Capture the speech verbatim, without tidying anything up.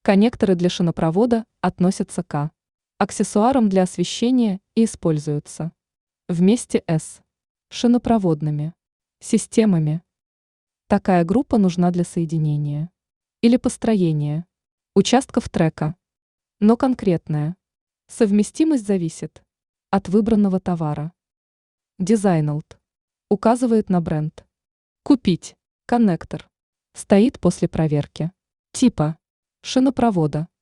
Коннекторы для шинопровода относятся к аксессуарам для освещения и используются вместе с шинопроводными системами. Такая группа нужна для соединения или построения участков трека, но конкретная совместимость зависит от выбранного товара. Дизайнолд указывает на бренд. Купить коннектор стоит после проверки типа шинопровода,